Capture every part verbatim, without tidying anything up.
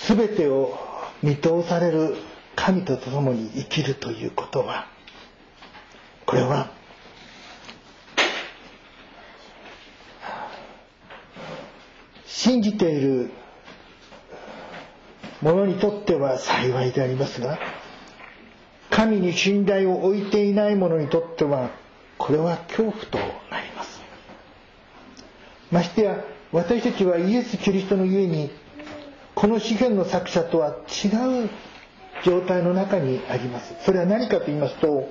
全てを見通される神と共に生きるということは、これは信じている者にとっては幸いでありますが、神に信頼を置いていない者にとってはこれは恐怖となります。ましてや私たちはイエス・キリストのゆえにこの詩篇の作者とは違う状態の中にあります。それは何かと言いますと、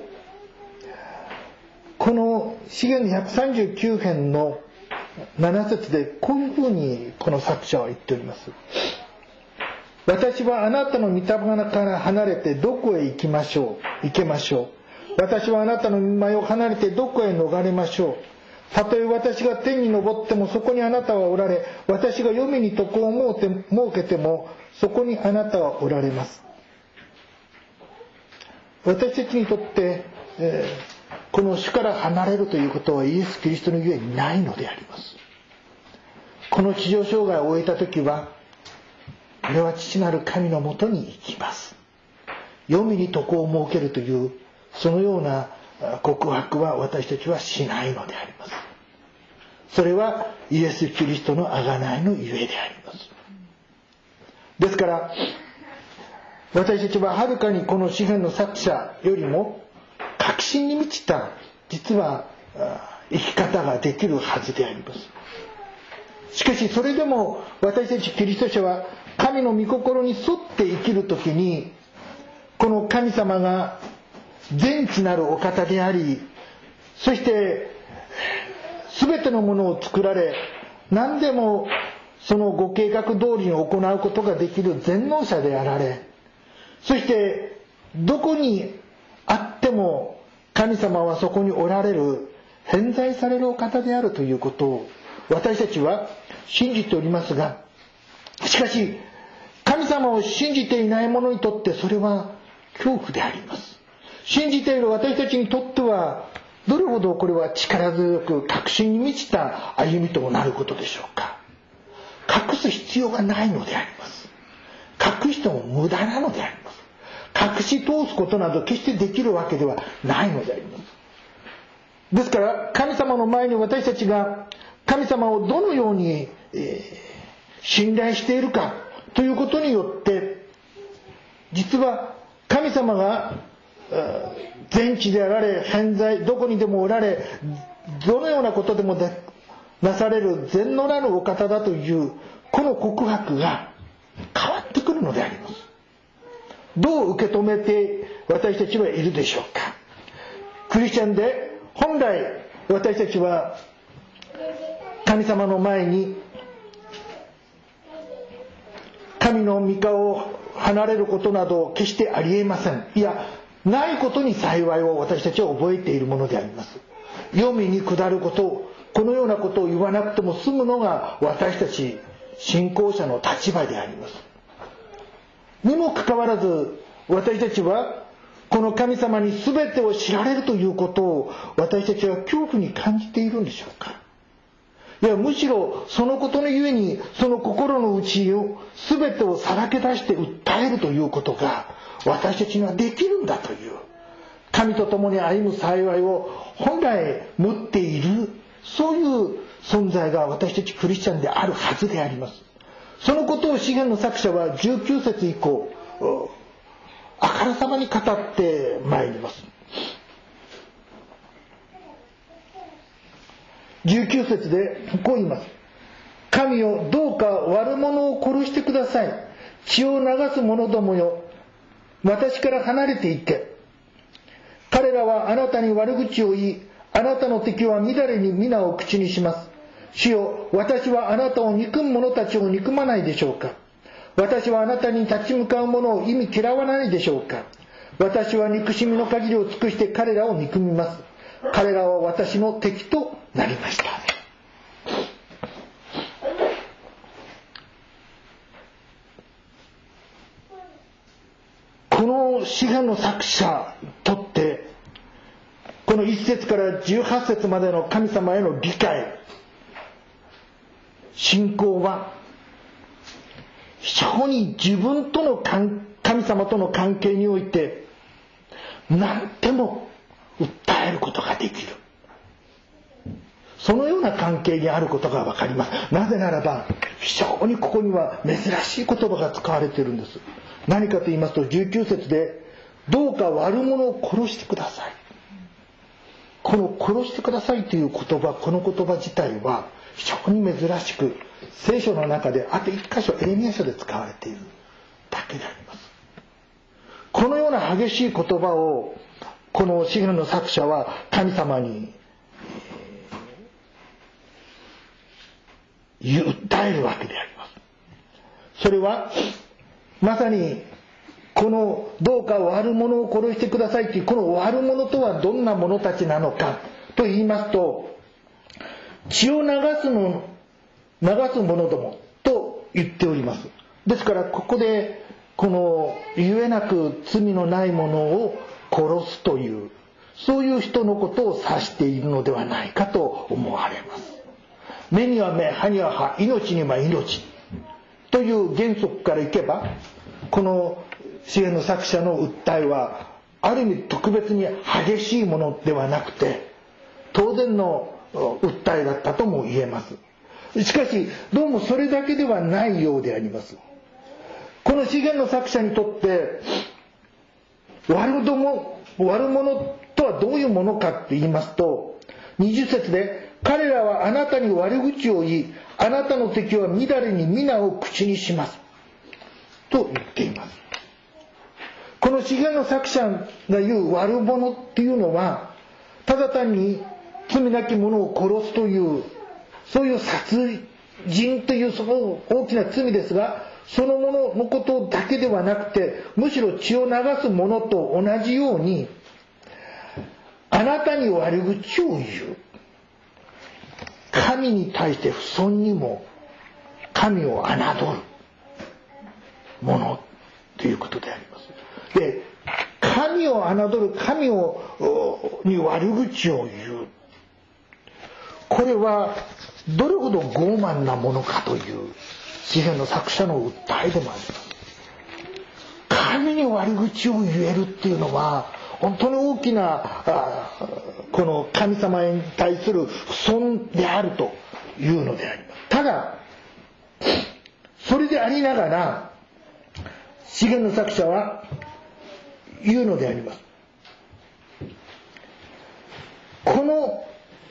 この詩篇のひゃくさんじゅうきゅう編のなな節でこういうふうにこの作者は言っております。私はあなたの御霊から離れてどこへ行きましょう行けましょう。私はあなたの御前を離れてどこへ逃れましょう。たとえ私が天に昇ってもそこにあなたはおられ、私が黄泉に床を設けてもそこにあなたはおられます。私たちにとって、えー、この主から離れるということはイエス・キリストのゆえにないのであります。この地上生涯を終えた時は、これは父なる神のもとに行きます。黄泉に床を設けるというそのような告白は私たちはしないのであります。それはイエス・キリストの贖いのゆえであります。ですから私たちははるかにこの詩篇の作者よりも確信に満ちた実は生き方ができるはずであります。しかしそれでも私たちキリスト者は神の御心に沿って生きるときに、この神様が全知なるお方であり、そして全てのものを作られ、何でもそのご計画通りに行うことができる全能者であられ、そしてどこにあっても神様はそこにおられる偏在されるお方であるということを私たちは信じておりますが、しかし神様を信じていない者にとってそれは恐怖であります。信じている私たちにとってはどれほどこれは力強く確信に満ちた歩みとなることでしょうか。隠す必要がないのであります。隠しても無駄なのであります。隠し通すことなど決してできるわけではないのであります。ですから神様の前に私たちが神様をどのように、えー、信頼しているかということによって、実は神様が全知であられ、偏在どこにでもおられ、どのようなことでもでなされる全能なるお方だというこの告白が変わってくるのであります。どう受け止めて私たちはいるでしょうか。クリスチャンで本来私たちは神様の前に神の御顔を離れることなど決してありえません。いや、ないことに幸いを私たちは覚えているものであります。黄泉に下ること、このようなことを言わなくても済むのが私たち信仰者の立場であります。にもかかわらず私たちはこの神様に全てを知られるということを私たちは恐怖に感じているんでしょうか。いや、むしろそのことのゆえにその心の内を全てをさらけ出して訴えるということが私たちにはできるんだという、神と共に歩む幸いを本来持っている、そういう存在が私たちクリスチャンであるはずであります。そのことを詩篇の作者はじゅうきゅう節以降あからさまに語ってまいります。じゅうきゅう節でこう言います。神よ、どうか悪者を殺してください。血を流す者どもよ、私から離れていけ。彼らはあなたに悪口を言い、あなたの敵はみだれに皆を口にします。主よ、私はあなたを憎む者たちを憎まないでしょうか。私はあなたに立ち向かう者を意味嫌わないでしょうか。私は憎しみの限りを尽くして彼らを憎みます。彼らは私の敵となりました。この詩篇の作者にとってこのいち節からじゅうはち節までの神様への理解、信仰は非常に自分との神様との関係において何でも訴えることができる、そのような関係にあることが分かります。なぜならば非常にここには珍しい言葉が使われているんです。何かと言いますとじゅうきゅう節で、どうか悪者を殺してください。この殺してくださいという言葉、この言葉自体は非常に珍しく、聖書の中であと一箇所エレミヤ書で使われているだけであります。このような激しい言葉をこの詩篇の作者は神様に訴えるわけであります。それはまさにこのどうか悪者を殺してくださいという、この悪者とはどんな者たちなのかと言いますと、血を流すの流す者どもと言っております。ですからここでこのゆえなく罪のない者を殺すという、そういう人のことを指しているのではないかと思われます。目には目、歯には歯、命には命という原則からいけば、この詩篇の作者の訴えはある意味特別に激しいものではなくて当然の訴えだったとも言えます。しかしどうもそれだけではないようであります。この詩篇の作者にとって悪者、悪者とはどういうものかって言いますと、にじゅう節で、彼らはあなたに悪口を言い、あなたの敵はみだりに皆を口にしますと言っています。この詩篇の作者が言う悪者っていうのは、ただ単に罪なき者を殺すというそういう殺人というその大きな罪ですが、そのもののことだけではなくて、むしろ血を流すものと同じように、あなたに悪口を言う、神に対して不尊にも神を侮るものということであります。で、神を侮る、神をに悪口を言う、これはどれほど傲慢なものかという詩篇の作者の訴えでもあります。神に悪口を言えるっていうのは本当に大きなこの神様に対する不尊であるというのであります。ただそれでありながら詩篇の作者は言うのであります。この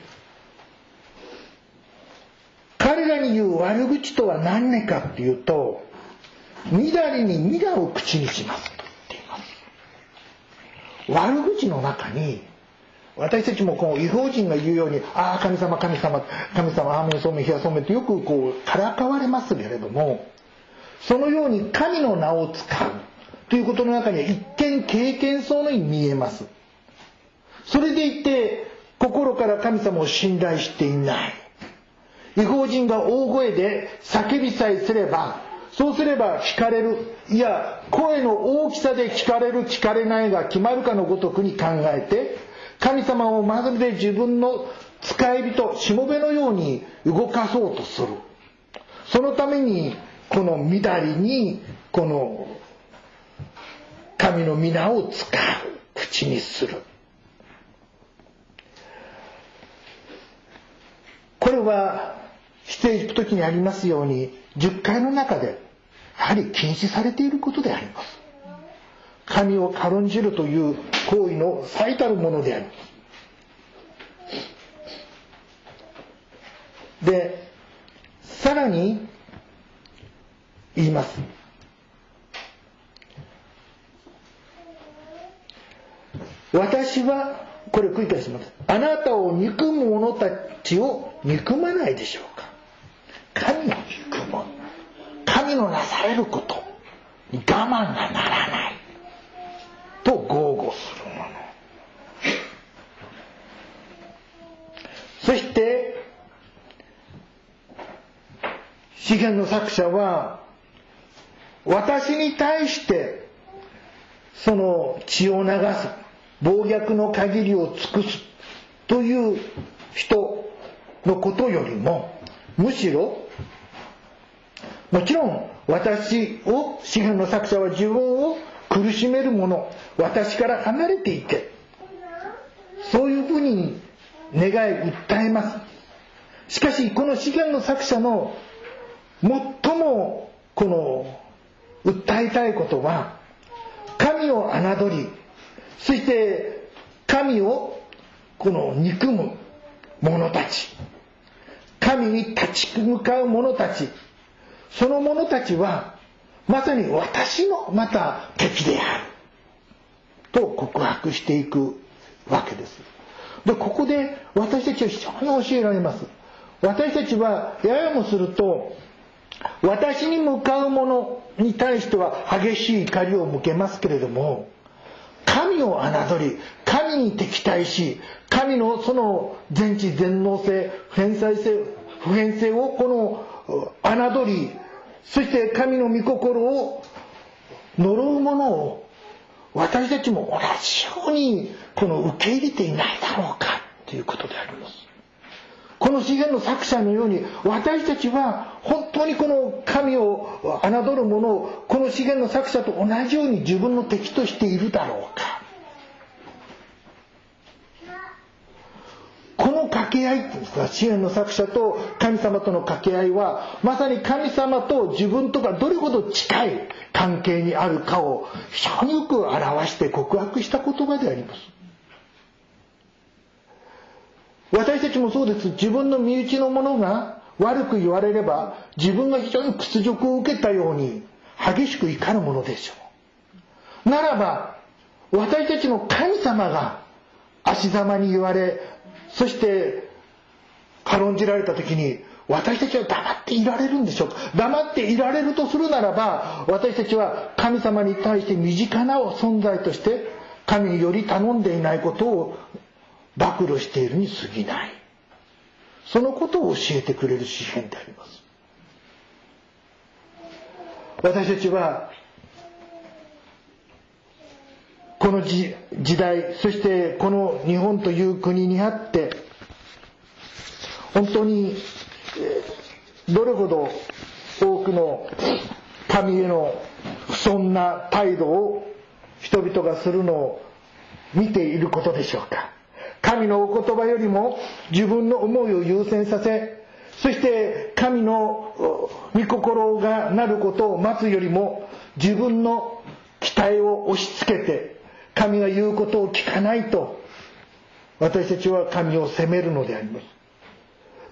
彼らに言う悪口とは何かっていうと、みだりにみだを口にしますと言っています。悪口の中に、私たちもこう違法人が言うように、ああ神様神様神様アーメンそうめん冷やそうめんってよくこうからかわれますけれども、そのように神の名を使うということの中には一見経験そうに見えます。それでいて心から神様を信頼していない、違法人が大声で叫びさえすれば、そうすれば聞かれる、いや声の大きさで聞かれる聞かれないが決まるかのごとくに考えて、神様をまるで自分の使い人しもべのように動かそうとする。そのためにこのみだりにこの神の皆を使う、口にする。これは出エジプト記にありますようにじゅっかいの中でやはり禁止されていることであります。神を軽んじるという行為の最たるものであります。で、さらに言います。私はこれを繰り返します。あなたを憎む者たちを憎まないでしょうか。神を憎む、神のなされることに我慢がならないと豪語する者。そして詩篇の作者は、私に対してその血を流す、暴虐の限りを尽くすという人のことよりも、むしろもちろん私を、詩篇の作者は自分を苦しめる者、私から離れていけ、そういうふうに願い訴えます。しかしこの詩篇の作者の最もこの訴えたいことは、神を侮り、そして神をこの憎む者たち、神に立ち向かう者たち、その者たちはまさに私のまた敵であると告白していくわけです。で、ここで私たちは非常に教えられます。私たちはややもすると、私に向かう者に対しては激しい怒りを向けますけれども、神を侮り、神に敵対し、神のその全知全能性、普遍性、普遍性をこの侮り、そして神の御心を呪う者を私たちも同じようにこの受け入れていないだろうかということであります。この詩篇の作者のように、私たちは本当にこの神を侮る者をこの詩篇の作者と同じように自分の敵としているだろうか。この掛け合いっていうんですか、詩篇の作者と神様との掛け合いは、まさに神様と自分とがどれほど近い関係にあるかを非常によく表して告白した言葉であります。私たちもそうです。自分の身内の者が悪く言われれば、自分が非常に屈辱を受けたように激しく怒るものでしょう。ならば、私たちの神様が足ざまに言われ、そして軽んじられた時に、私たちは黙っていられるんでしょうか。黙っていられるとするならば、私たちは神様に対して身近な存在として神により頼んでいないことを暴露しているに過ぎない。そのことを教えてくれる詩篇であります。私たちはこの時代、そしてこの日本という国にあって本当にどれほど多くの神への不遜な態度を人々がするのを見ていることでしょうか。神のお言葉よりも自分の思いを優先させ、そして神の御心がなることを待つよりも自分の期待を押し付けて神が言うことを聞かないと私たちは神を責めるのであります。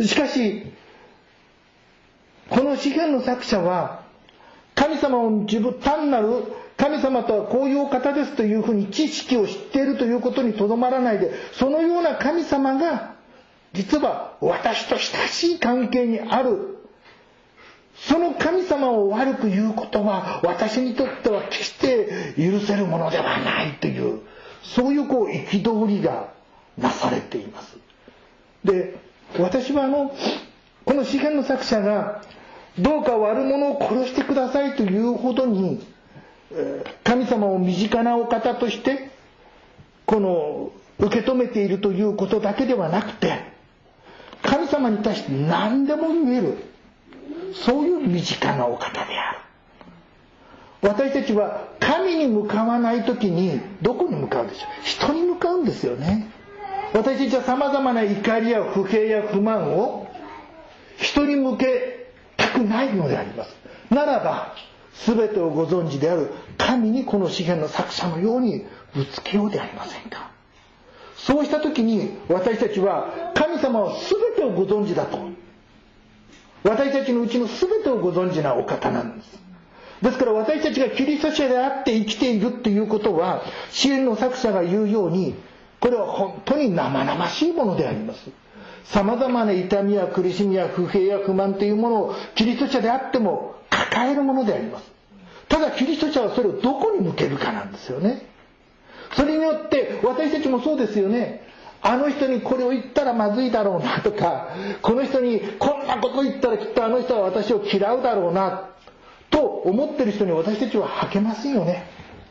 しかしこの詩篇の作者は神様を自分単なる神様とはこういうお方ですというふうに知識を知っているということにとどまらないで、そのような神様が実は私と親しい関係にある、その神様を悪く言うことは私にとっては決して許せるものではないという、そういうこう憤りがなされています。で、私はあのこの詩篇の作者がどうか悪者を殺してくださいというほどに神様を身近なお方としてこの受け止めているということだけではなくて、神様に対して何でも言える、そういう身近なお方である。私たちは神に向かわないときにどこに向かうでしょう。人に向かうんですよね。私たちはさまざまな怒りや不平や不満を人に向けたくないのであります。ならば全てをご存知である神にこの詩篇の作者のようにぶつけようではありませんか。そうした時に私たちは神様は全てをご存知だと、私たちのうちの全てをご存知なお方なんです。ですから私たちがキリスト者であって生きているということは、詩篇の作者が言うようにこれは本当に生々しいものであります。さまざまな痛みや苦しみや不平や不満というものをキリスト者であっても抱えるものであります。ただキリスト者はそれをどこに向けるかなんですよね。それによって私たちもそうですよね。あの人にこれを言ったらまずいだろうなとか、この人にこんなこと言ったらきっとあの人は私を嫌うだろうなと思ってる人に私たちは励ますよね。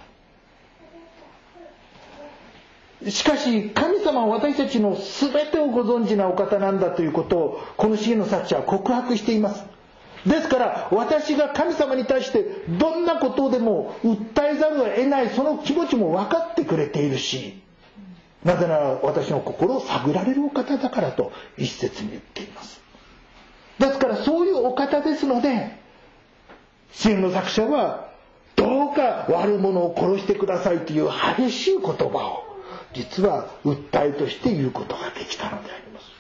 しかし神様は私たちの全てをご存知なお方なんだということをこの詩篇の作者は告白しています。 ですから私が神様に対してどんなことでも訴えざるを得ないその気持ちも分かってくれているし、なぜなら私の心を探られるお方だからと一節に言っています。ですからそういうお方ですので、詩篇の作者はどうか悪者を殺してくださいという激しい言葉を実は訴えとして言うことができたのであります。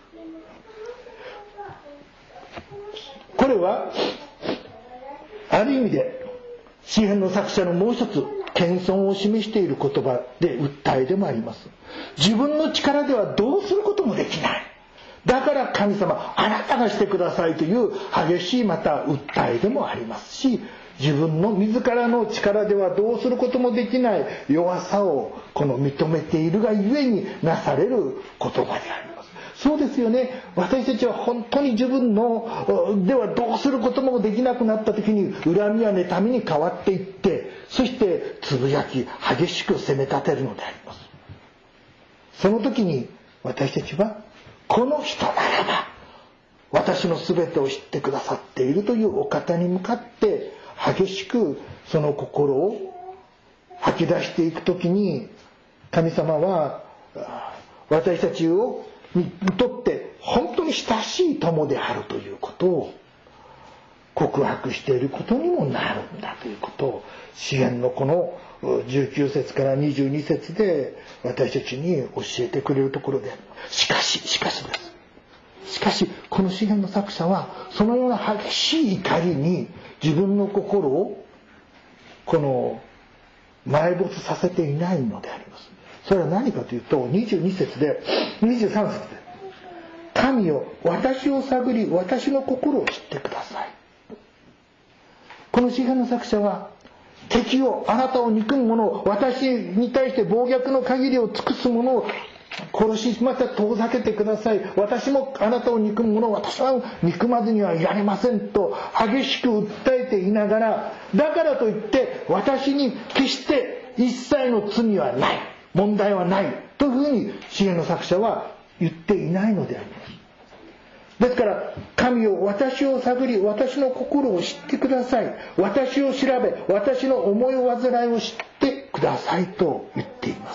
これはある意味で詩篇の作者のもう一つ謙遜を示している言葉で訴えでもあります。自分の力ではどうすることもできない、だから神様あなたがしてくださいという激しいまた訴えでもありますし、自分の自らの力ではどうすることもできない弱さをこの認めているがゆえになされる言葉であります。そうですよね。私たちは本当に自分のではどうすることもできなくなった時に恨みや妬みに変わっていって、そしてつぶやき激しく責め立てるのであります。その時に私たちはこの人ならば私の全てを知ってくださっているというお方に向かって激しくその心を吐き出していくときに、神様は私たちをにとって本当に親しい友であるということを告白していることにもなるんだということを詩篇のこのじゅうきゅう節からにじゅうに節で私たちに教えてくれるところである。しかししかしですしかしこの詩篇の作者はそのような激しい怒りに自分の心をこの埋没させていないのであります。それは何かというとにじゅうに節でにじゅうさん節で、神よ私を探り私の心を知ってください。この詩篇の作者は敵を、あなたを憎む者を、私に対して暴虐の限りを尽くす者を殺しまた遠ざけてください。私もあなたを憎む者を私は憎まずにはいられませんと激しく訴えていながら、だからといって私に決して一切の罪はない、問題はないというふうに詩篇の作者は言っていないのであります。ですから神を私を探り私の心を知ってください、私を調べ私の思い煩いを知ってくださいと言っています。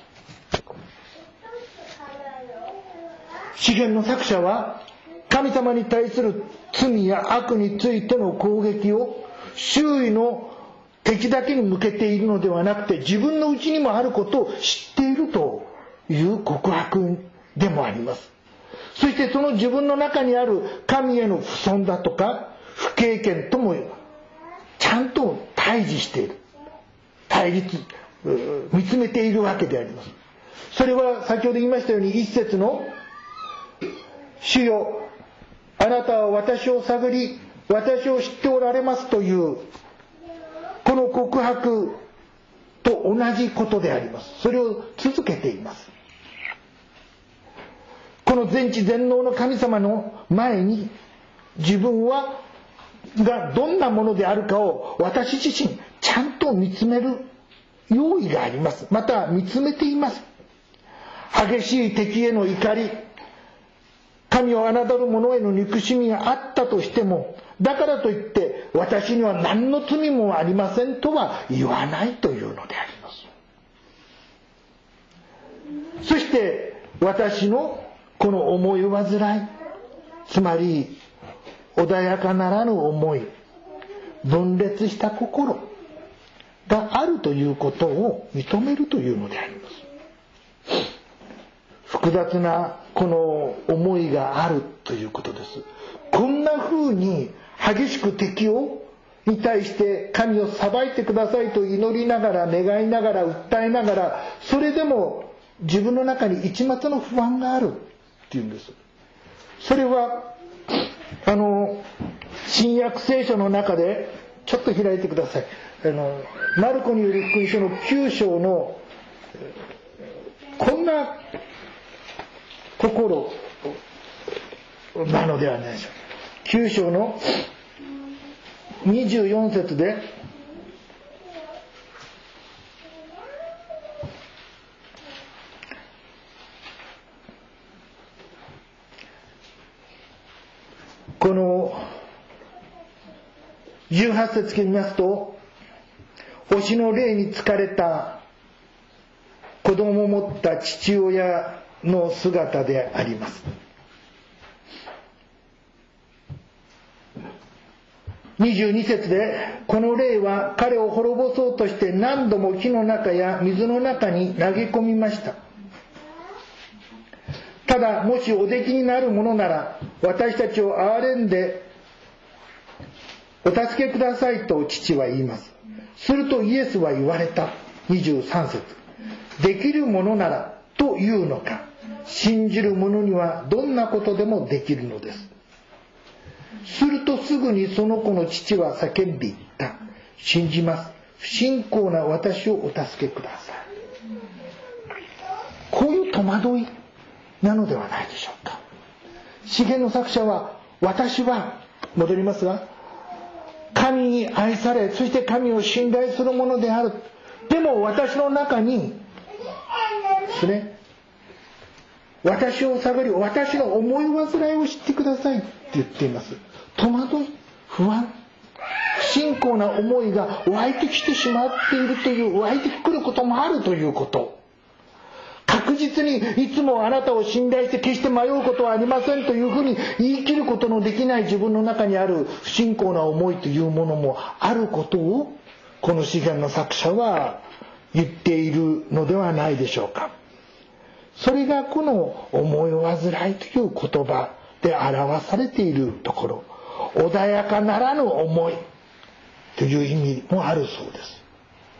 詩篇の作者は神様に対する罪や悪についての攻撃を周囲の敵だけに向けているのではなくて、自分のうちにもあることを知っているという告白でもあります。そしてその自分の中にある神への不尊だとか不敬虔ともちゃんと対峙している、対立見つめているわけであります。それは先ほど言いましたように一節の主よあなたは私を探り私を知っておられますというこの告白と同じことであります。それを続けています。この全知全能の神様の前に自分はがどんなものであるかを私自身ちゃんと見つめる用意があります。また見つめています。激しい敵への怒り、神を侮る者への憎しみがあったとしても、だからといって私には何の罪もありませんとは言わないというのであります。そして私のこの思い煩い、つまり穏やかならぬ思い、分裂した心があるということを認めるというのであります。複雑なこの思いがあるということです。こんな風に激しく敵をに対して神を裁いてくださいと祈りながら願いながら訴えながら、それでも自分の中に一抹の不安があるっていうんです。それはあの新約聖書の中でちょっと開いてください。あのマルコによる福音書のきゅう章のこんな心なのではないでしょうか。きゅう章のにじゅうよん節で、このはち節で見ますと、星の霊に疲れた子供を持った父親の姿であります。にじゅうに節で、この霊は彼を滅ぼそうとして何度も火の中や水の中に投げ込みました。ただ、もしおできになるものなら、私たちを憐れんでお助けくださいと父は言います。するとイエスは言われた。にじゅうさん節、できるものならというのか、信じる者にはどんなことでもできるのです。するとすぐにその子の父は叫んでいった。信じます。不信仰な私をお助けください。こういう戸惑いなのではないでしょうか。詩篇の作者は、私は、戻りますが、神に愛され、そして神を信頼するものである。でも私の中にですね、私を探り、私の思い煩いを知ってくださいって言っています。戸惑い、不安、不信仰な思いが湧いてきてしまっているという、湧いてくることもあるということ。確実にいつもあなたを信頼して決して迷うことはありませんというふうに言い切ることのできない自分の中にある不信仰な思いというものもあることを、この詩篇の作者は言っているのではないでしょうか。それがこの思い煩いという言葉で表されているところ、穏やかならぬ思いという意味もあるそうです。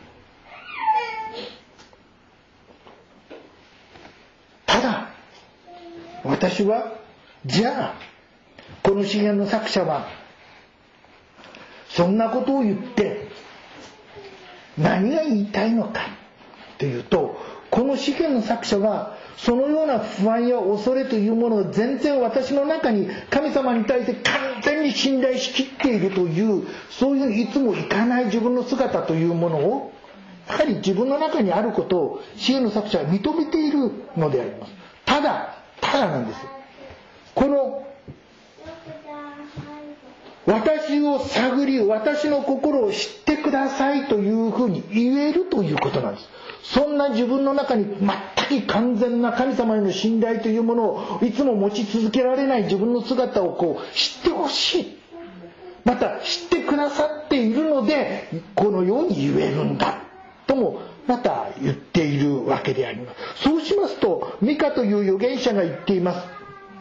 ただ私は、じゃあこの詩篇の作者はそんなことを言って何が言いたいのかというと、この詩篇の作者はそのような不安や恐れというものを全然私の中に神様に対して完全に信頼しきっているという、そういういつもいかない自分の姿というものを、やはり自分の中にあることを詩篇の作者は認めているのであります。ただただなんです。この私を探り、私の心を知ってくださいというふうに言えるということなんです。そんな自分の中に全く完全な神様への信頼というものをいつも持ち続けられない自分の姿をこう知ってほしい。また知ってくださっているのでこのように言えるんだともまた言っているわけであります。そうしますと、ミカという預言者が言っています。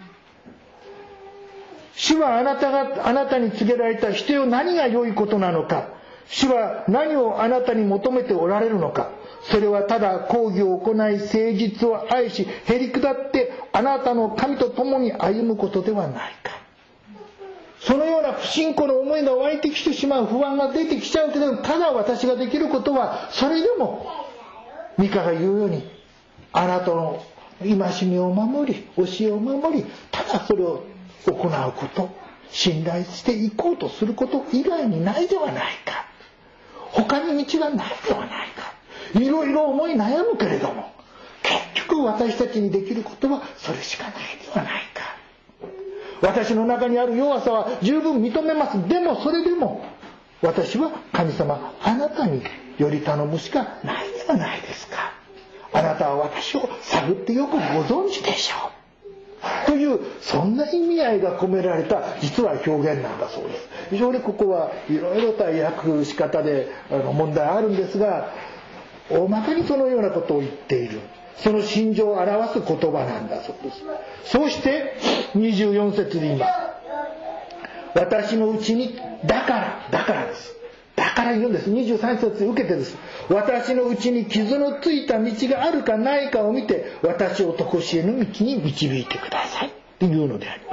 主はあなたが、あなたに告げられた人よ、何が良いことなのか。主は何をあなたに求めておられるのか。それはただ公義を行い、誠実を愛し、へり下ってあなたの神と共に歩むことではないか。そのような不信仰の思いが湧いてきてしまう、不安が出てきちゃうけど、ただ私ができることは、それでもミカが言うように、あなたの戒めを守り、教えを守り、ただそれを行うこと、信頼していこうとすること以外にないではないか。他に道がないではないか。いろいろ思い悩むけれども、結局私たちにできることはそれしかないではないか。私の中にある弱さは十分認めます。でもそれでも私は神様、あなたにより頼むしかないではないですか。あなたは私を探ってよくご存知でしょうという、そんな意味合いが込められた実は表現なんだそうです。非常にここはいろいろと訳し方であの問題あるんですが、大まかにそのようなことを言っている、その心情を表す言葉なんだそうです。そうしてにじゅうよん節で言います。私のうちに、だからだからですだから言うんです。にじゅうさん節受けてです。私のうちに傷のついた道があるかないかを見て、私を常しえの道に導いてくださいというのであります。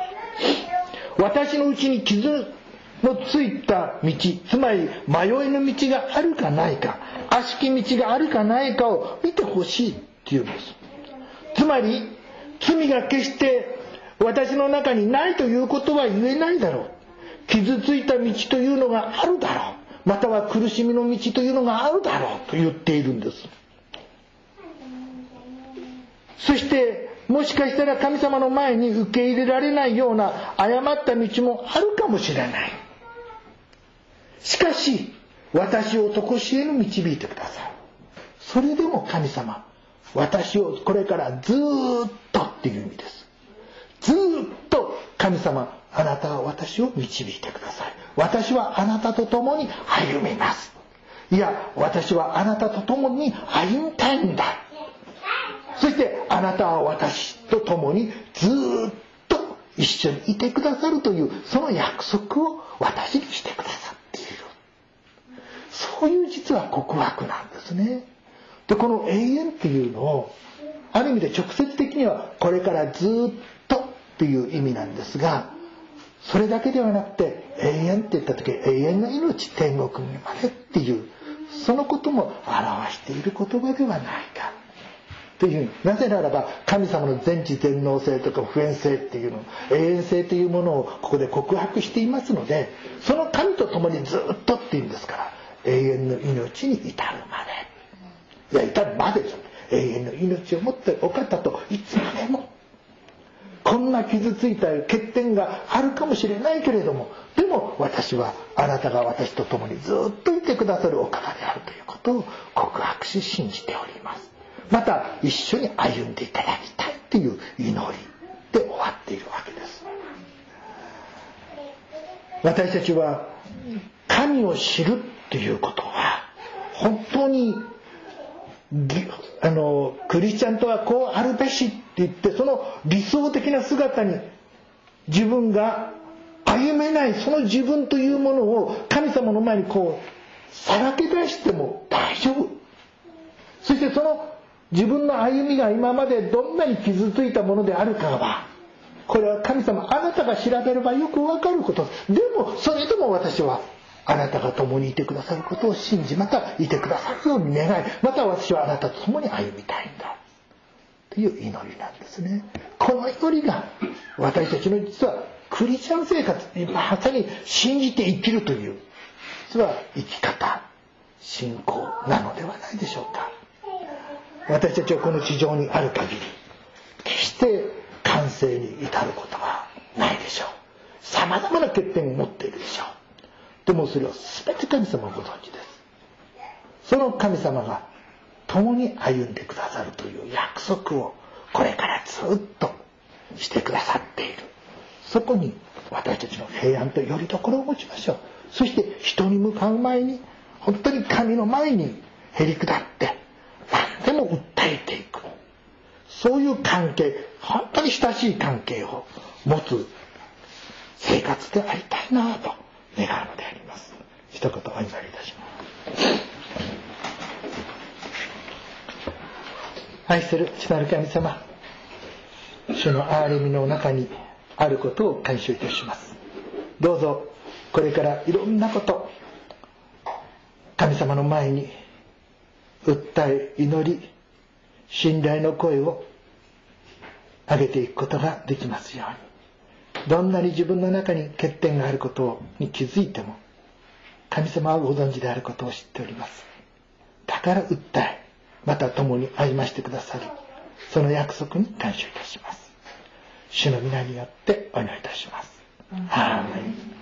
私のうちに傷のついた道、つまり迷いの道があるかないか、悪しき道があるかないかを見てほしいっていうんです。つまり罪が決して私の中にないということは言えないだろう。傷ついた道というのがあるだろう。または苦しみの道というのがあるだろうと言っているんです。そしてもしかしたら神様の前に受け入れられないような誤った道もあるかもしれない。 しかし私を常しえに導いてください。それでも神様、私をこれからずーっとっていう意味です。ずーっと神様、あなたは私を導いてください。私はあなたと共に歩みます。いや、私はあなたと共に歩みたいんだ。そしてあなたは私と共にずーっと一緒にいてくださるというその約束を私にしてくださっている。そういう実は告白なんですね。で、この永遠っていうのをある意味で直接的にはこれからずーっとっていう意味なんですが、それだけではなくて永遠って言った時、永遠の命、天国にまでっていうそのことも表している言葉ではないかという。なぜならば神様の全知全能性とか普遍性っていうの、永遠性というものをここで告白していますので、その神と共にずっとっていうんですから、永遠の命に至るまで、いや至るまでじゃない、永遠の命を持っているお方といつまでも、こんな傷ついた欠点があるかもしれないけれども、でも私はあなたが私と共にずっといてくださるお方であるということを告白し信じております。また一緒に歩んでいただきたいという祈りで終わっているわけです。私たちは神を知るということは本当にあのクリスチャンとはこうあるべしって言ってその理想的な姿に自分が歩めないその自分というものを神様の前にこうさらけ出しても大丈夫。そしてその自分の歩みが今までどんなに傷ついたものであるかはこれは神様あなたが調べればよくわかることでもそれでも私はあなたが共にいてくださることを信じ、またいてくださるように願い、また私はあなたと共に歩みたいんだという祈りなんですね。この祈りが私たちの実はクリスチャン生活にまさに信じて生きるという実は生き方、信仰なのではないでしょうか。私たちはこの地上にある限り決して完成に至ることはないでしょう。さまざまな欠点を持っているでしょう。でもそれは全て神様ご存知です。その神様が共に歩んでくださるという約束をこれからずっとしてくださっている。そこに私たちの平安とよりどころを持ちましょう。そして人に向かう前に本当に神の前にへり下って何でも訴えていく、そういう関係、本当に親しい関係を持つ生活でありたいなと願うのであります。一言お祈りいたします。愛する父なる神様、主の憐れみの中にあることを感謝いたします。どうぞこれからいろんなこと神様の前に訴え祈り信頼の声を上げていくことができますように。どんなに自分の中に欠点があることに気づいても神様はご存知であることを知っております。だから訴えまた共に歩ましてくださるその約束に感謝いたします。主の皆によってお祈りいたします。アーメン。